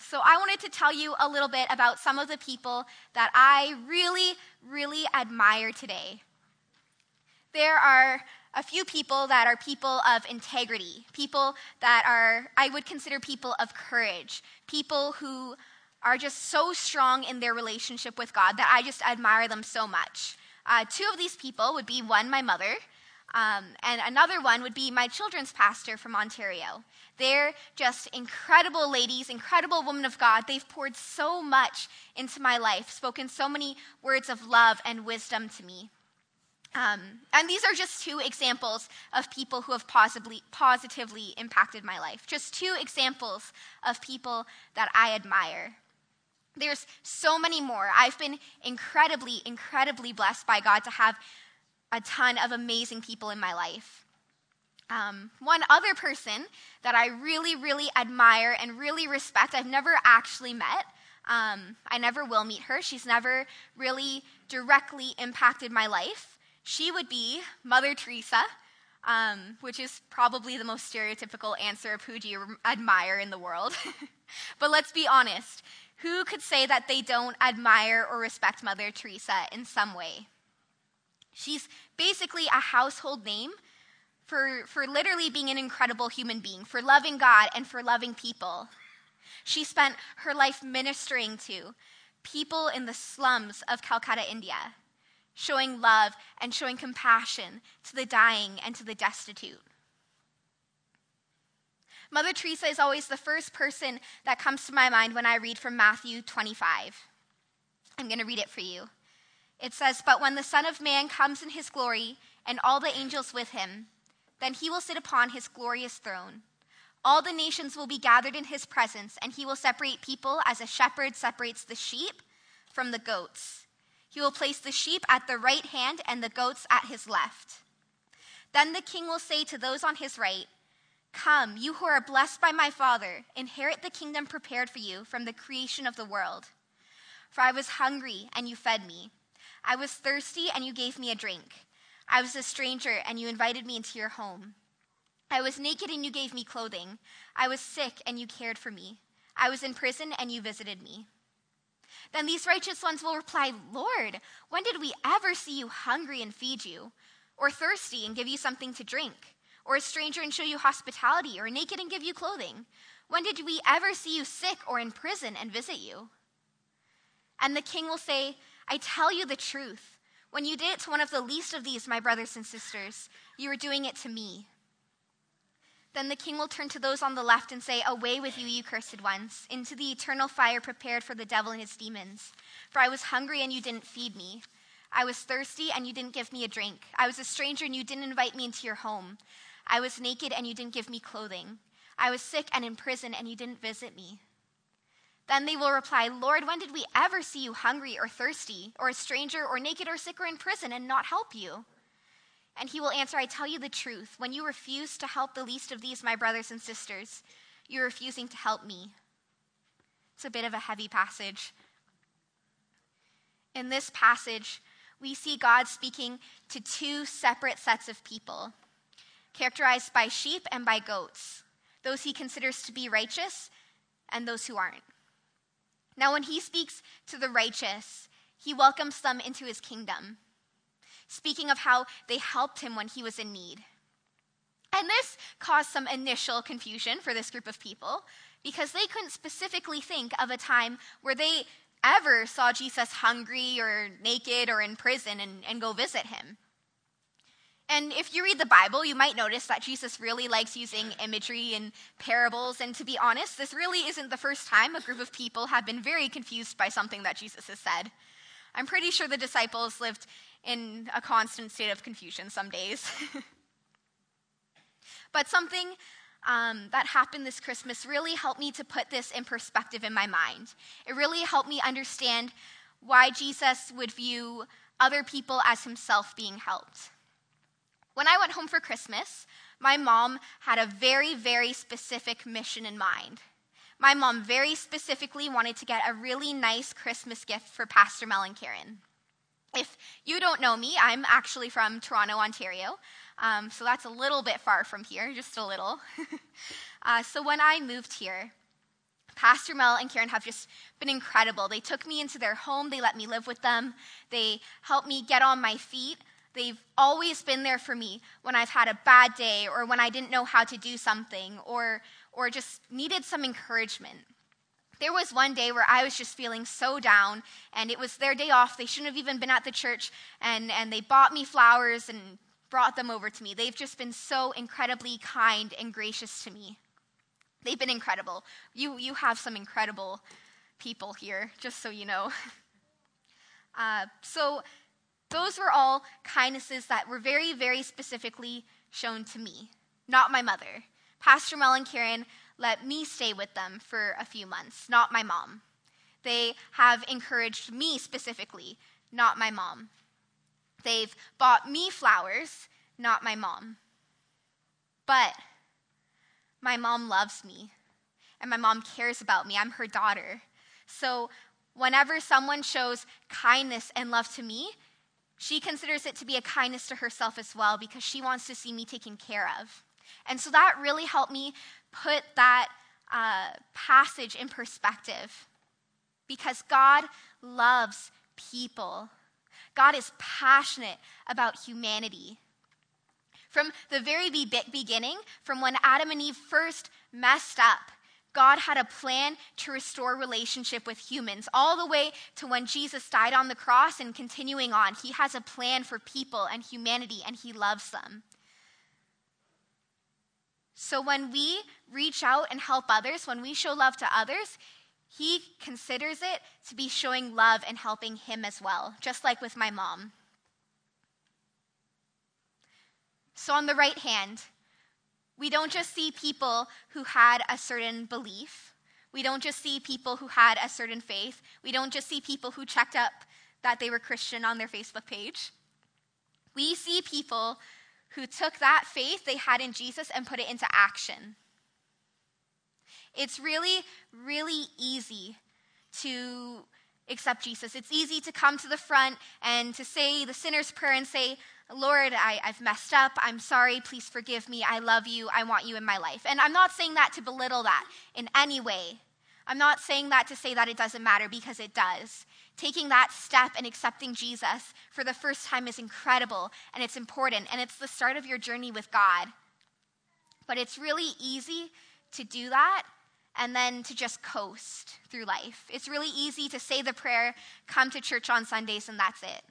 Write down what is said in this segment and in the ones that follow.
So I wanted to tell you a little bit about some of the people that I really, really admire today. There are a few people that are people of integrity, people that I would consider people of courage, people who are just so strong in their relationship with God that I just admire them so much. Two of these people would be one, my mother, and another one would be my children's pastor from Ontario. They're just incredible ladies, incredible women of God. They've poured so much into my life, spoken so many words of love and wisdom to me. And these are just two examples of people who have positively impacted my life. Just two examples of people that I admire. There's so many more. I've been incredibly, incredibly blessed by God to have a ton of amazing people in my life. One other person that I really, really admire and really respect, I've never actually met. I never will meet her. She's never really directly impacted my life. She would be Mother Teresa, which is probably the most stereotypical answer of who do you admire in the world. But let's be honest. Who could say that they don't admire or respect Mother Teresa in some way? She's basically a household name for literally being an incredible human being, for loving God and for loving people. She spent her life ministering to people in the slums of Calcutta, India, showing love and showing compassion to the dying and to the destitute. Mother Teresa is always the first person that comes to my mind when I read from Matthew 25. I'm going to read it for you. It says, "But when the Son of Man comes in his glory and all the angels with him, then he will sit upon his glorious throne. All the nations will be gathered in his presence, and he will separate people as a shepherd separates the sheep from the goats. He will place the sheep at the right hand and the goats at his left. Then the king will say to those on his right, 'Come, you who are blessed by my Father, inherit the kingdom prepared for you from the creation of the world. For I was hungry, and you fed me. I was thirsty, and you gave me a drink. I was a stranger, and you invited me into your home. I was naked, and you gave me clothing. I was sick, and you cared for me. I was in prison, and you visited me.' Then these righteous ones will reply, 'Lord, when did we ever see you hungry and feed you, or thirsty and give you something to drink? Or a stranger and show you hospitality, or naked and give you clothing? When did we ever see you sick or in prison and visit you?' And the king will say, 'I tell you the truth. When you did it to one of the least of these, my brothers and sisters, you were doing it to me.' Then the king will turn to those on the left and say, 'Away with you, you cursed ones, into the eternal fire prepared for the devil and his demons. For I was hungry and you didn't feed me. I was thirsty and you didn't give me a drink. I was a stranger and you didn't invite me into your home. I was naked and you didn't give me clothing. I was sick and in prison and you didn't visit me.' Then they will reply, 'Lord, when did we ever see you hungry or thirsty, or a stranger or naked or sick or in prison and not help you?' And he will answer, 'I tell you the truth. When you refuse to help the least of these, my brothers and sisters, you're refusing to help me.'" It's a bit of a heavy passage. In this passage, we see God speaking to two separate sets of people, characterized by sheep and by goats, those he considers to be righteous and those who aren't. Now, when he speaks to the righteous, he welcomes them into his kingdom, speaking of how they helped him when he was in need. And this caused some initial confusion for this group of people, because they couldn't specifically think of a time where they ever saw Jesus hungry or naked or in prison and go visit him. And if you read the Bible, you might notice that Jesus really likes using imagery and parables. And to be honest, this really isn't the first time a group of people have been very confused by something that Jesus has said. I'm pretty sure the disciples lived in a constant state of confusion some days. But something that happened this Christmas really helped me to put this in perspective in my mind. It really helped me understand why Jesus would view other people as himself being helped. When I went home for Christmas, my mom had a very, very specific mission in mind. My mom very specifically wanted to get a really nice Christmas gift for Pastor Mel and Karen. If you don't know me, I'm actually from Toronto, Ontario, so that's a little bit far from here, just a little. So when I moved here, Pastor Mel and Karen have just been incredible. They took me into their home. They let me live with them. They helped me get on my feet. They've always been there for me when I've had a bad day or when I didn't know how to do something or just needed some encouragement. There was one day where I was just feeling so down, and it was their day off. They shouldn't have even been at the church, and they bought me flowers and brought them over to me. They've just been so incredibly kind and gracious to me. They've been incredible. You have some incredible people here, just so you know. So those were all kindnesses that were very, very specifically shown to me, not my mother. Pastor Mel and Karen let me stay with them for a few months, not my mom. They have encouraged me specifically, not my mom. They've bought me flowers, not my mom. But my mom loves me, and my mom cares about me. I'm her daughter. So whenever someone shows kindness and love to me, she considers it to be a kindness to herself as well because she wants to see me taken care of. And so that really helped me put that passage in perspective because God loves people. God is passionate about humanity. From the very beginning, from when Adam and Eve first messed up, God had a plan to restore relationship with humans, all the way to when Jesus died on the cross and continuing on. He has a plan for people and humanity, and he loves them. So when we reach out and help others, when we show love to others, he considers it to be showing love and helping him as well, just like with my mom. So on the right hand, we don't just see people who had a certain belief. We don't just see people who had a certain faith. We don't just see people who checked up that they were Christian on their Facebook page. We see people who took that faith they had in Jesus and put it into action. It's really, really easy to accept Jesus. It's easy to come to the front and to say the sinner's prayer and say, Lord, I've messed up. I'm sorry. Please forgive me. I love you. I want you in my life. And I'm not saying that to belittle that in any way. I'm not saying that to say that it doesn't matter, because it does. Taking that step and accepting Jesus for the first time is incredible, and it's important, and it's the start of your journey with God. But it's really easy to do that and then to just coast through life. It's really easy to say the prayer, come to church on Sundays, and that's it.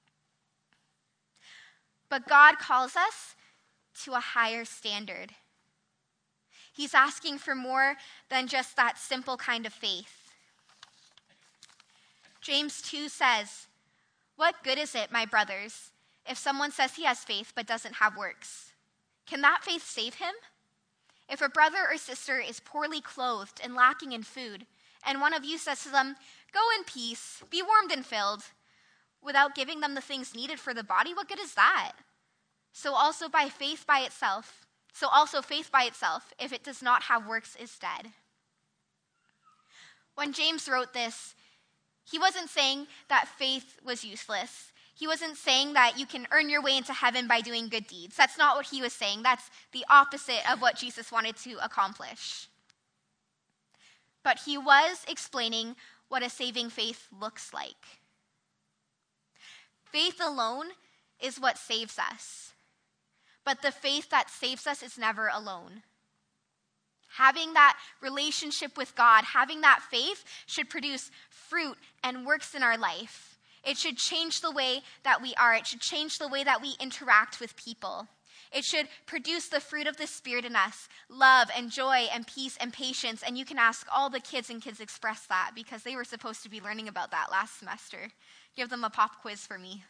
But God calls us to a higher standard. He's asking for more than just that simple kind of faith. James 2 says, "What good is it, my brothers, if someone says he has faith but doesn't have works? Can that faith save him? If a brother or sister is poorly clothed and lacking in food, and one of you says to them, 'Go in peace, be warmed and filled,' without giving them the things needed for the body, what good is that? So also faith by itself, if it does not have works, is dead." When James wrote this, he wasn't saying that faith was useless. He wasn't saying that you can earn your way into heaven by doing good deeds. That's not what he was saying. That's the opposite of what Jesus wanted to accomplish. But he was explaining what a saving faith looks like. Faith alone is what saves us. But the faith that saves us is never alone. Having that relationship with God, having that faith should produce fruit and works in our life. It should change the way that we are. It should change the way that we interact with people. It should produce the fruit of the Spirit in us, love and joy and peace and patience. And you can ask all the kids and Kids Express that, because they were supposed to be learning about that last semester. Give them a pop quiz for me.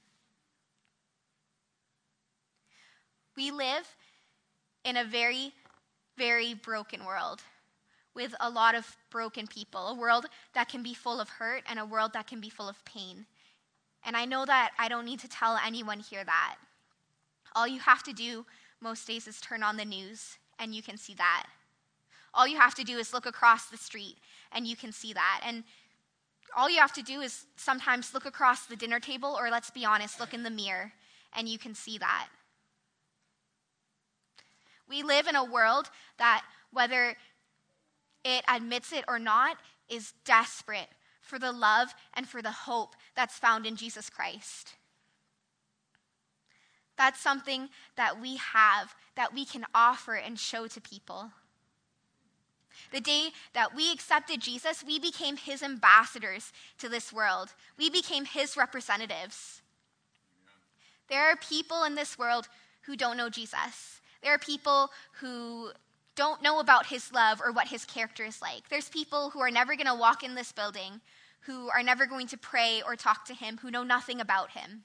We live in a very, very broken world with a lot of broken people, a world that can be full of hurt and a world that can be full of pain. And I know that I don't need to tell anyone here that. All you have to do most days is turn on the news and you can see that. All you have to do is look across the street and you can see that. And all you have to do is sometimes look across the dinner table, or let's be honest, look in the mirror and you can see that. We live in a world that, whether it admits it or not, is desperate for the love and for the hope that's found in Jesus Christ. That's something that we have, that we can offer and show to people. The day that we accepted Jesus, we became his ambassadors to this world. We became his representatives. There are people in this world who don't know Jesus. There are people who don't know about his love or what his character is like. There's people who are never going to walk in this building, who are never going to pray or talk to him, who know nothing about him.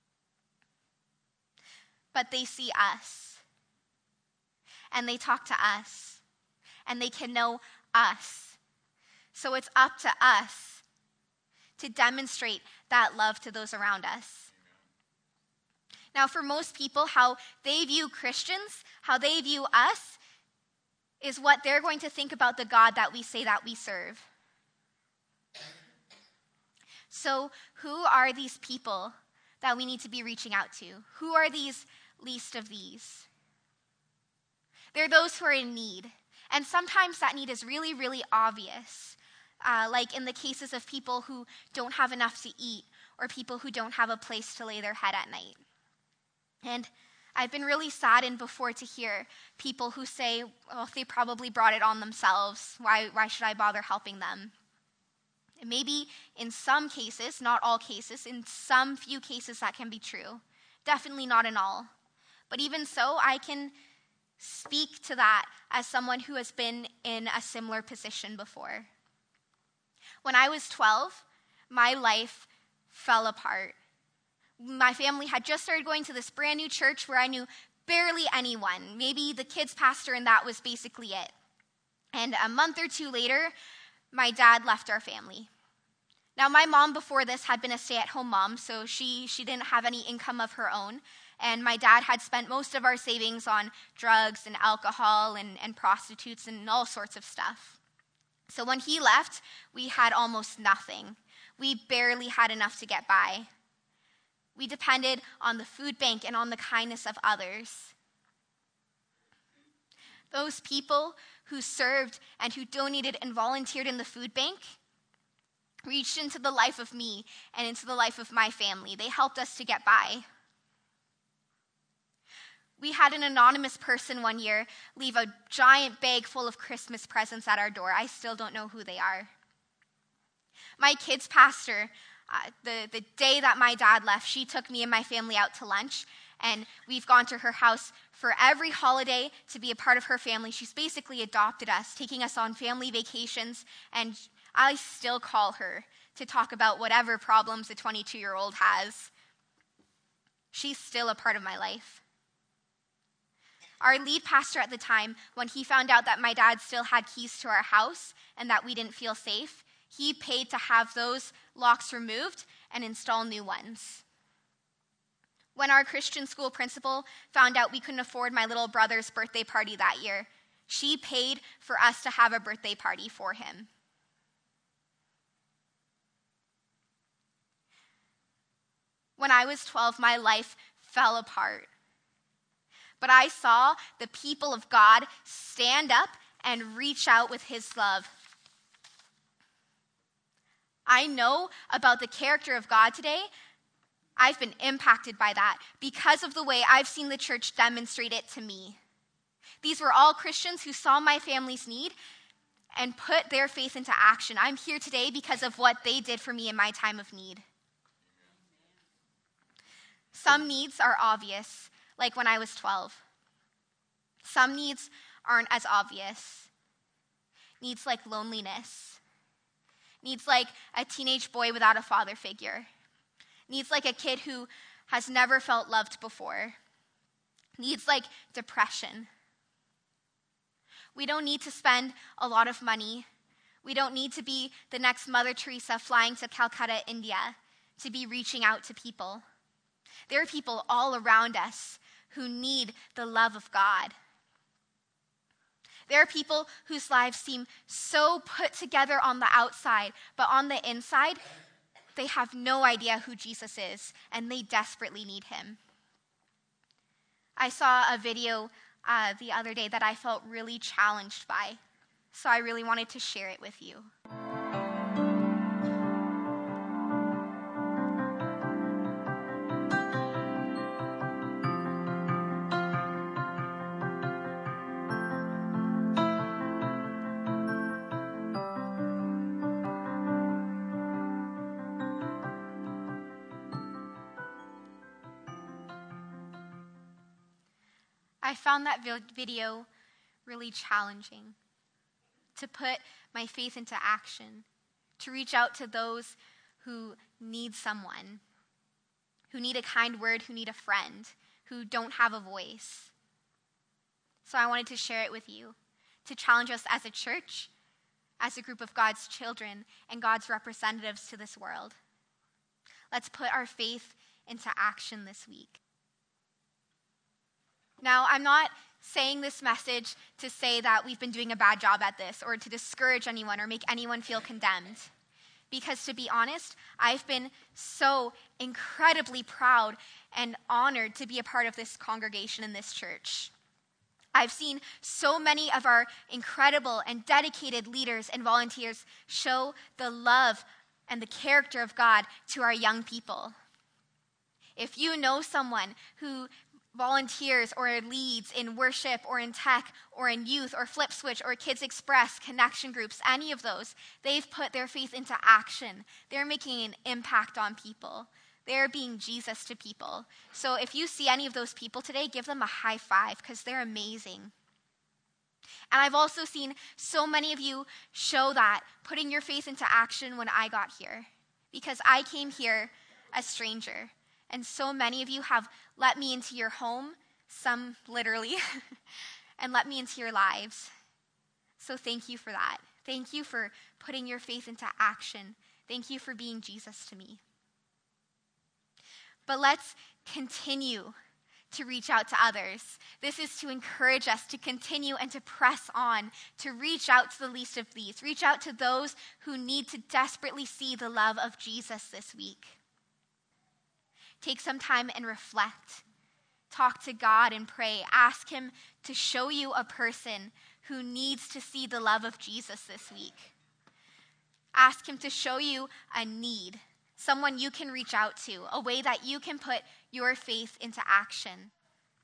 But they see us, and they talk to us, and they can know us. So it's up to us to demonstrate that love to those around us. Now, for most people, how they view Christians, how they view us, is what they're going to think about the God that we say that we serve. So, who are these people that we need to be reaching out to? Who are these least of these? They're those who are in need. And sometimes that need is really, really obvious. Like in the cases of people who don't have enough to eat, or people who don't have a place to lay their head at night. And I've been really saddened before to hear people who say, well, they probably brought it on themselves. Why should I bother helping them? And maybe in some cases, not all cases, in some few cases that can be true. Definitely not in all. But even so, I can speak to that as someone who has been in a similar position before. When I was 12, my life fell apart. My family had just started going to this brand new church where I knew barely anyone. Maybe the kids pastor, and that was basically it. And a month or two later, my dad left our family. Now, my mom before this had been a stay-at-home mom, so she didn't have any income of her own. And my dad had spent most of our savings on drugs and alcohol and prostitutes and all sorts of stuff. So when he left, we had almost nothing. We barely had enough to get by. We depended on the food bank and on the kindness of others. Those people who served and who donated and volunteered in the food bank reached into the life of me and into the life of my family. They helped us to get by. We had an anonymous person one year leave a giant bag full of Christmas presents at our door. I still don't know who they are. My kids' pastor, the day that my dad left, she took me and my family out to lunch, and we've gone to her house for every holiday to be a part of her family. She's basically adopted us, taking us on family vacations, and I still call her to talk about whatever problems a 22-year-old has. She's still a part of my life. Our lead pastor at the time, when he found out that my dad still had keys to our house and that we didn't feel safe, he paid to have those locks removed and install new ones. When our Christian school principal found out we couldn't afford my little brother's birthday party that year, she paid for us to have a birthday party for him. When I was 12, my life fell apart. But I saw the people of God stand up and reach out with his love. I know about the character of God today. I've been impacted by that because of the way I've seen the church demonstrate it to me. These were all Christians who saw my family's need and put their faith into action. I'm here today because of what they did for me in my time of need. Some needs are obvious, like when I was 12. Some needs aren't as obvious. Needs like loneliness. Needs like a teenage boy without a father figure. Needs like a kid who has never felt loved before. Needs like depression. We don't need to spend a lot of money. We don't need to be the next Mother Teresa flying to Calcutta, India, to be reaching out to people. There are people all around us who need the love of God. There are people whose lives seem so put together on the outside, but on the inside, they have no idea who Jesus is, and they desperately need him. I saw a video the other day that I felt really challenged by. So I really wanted to share it with you. I found that video really challenging, to put my faith into action, to reach out to those who need someone, who need a kind word, who need a friend, who don't have a voice. So I wanted to share it with you, to challenge us as a church, as a group of God's children and God's representatives to this world. Let's put our faith into action this week. Now, I'm not saying this message to say that we've been doing a bad job at this or to discourage anyone or make anyone feel condemned. Because to be honest, I've been so incredibly proud and honored to be a part of this congregation in this church. I've seen so many of our incredible and dedicated leaders and volunteers show the love and the character of God to our young people. If you know someone who volunteers or leads in worship or in tech or in youth or Flip Switch or Kids Express, connection groups, any of those, they've put their faith into action. They're making an impact on people. They're being Jesus to people. So if you see any of those people today, give them a high five because they're amazing. And I've also seen so many of you show that, putting your faith into action when I got here, because I came here a stranger. And so many of you have let me into your home, some literally, and let me into your lives. So thank you for that. Thank you for putting your faith into action. Thank you for being Jesus to me. But let's continue to reach out to others. This is to encourage us to continue and to press on, to reach out to the least of these. Reach out to those who need to desperately see the love of Jesus this week. Take some time and reflect. Talk to God and pray. Ask him to show you a person who needs to see the love of Jesus this week. Ask him to show you a need, someone you can reach out to, a way that you can put your faith into action.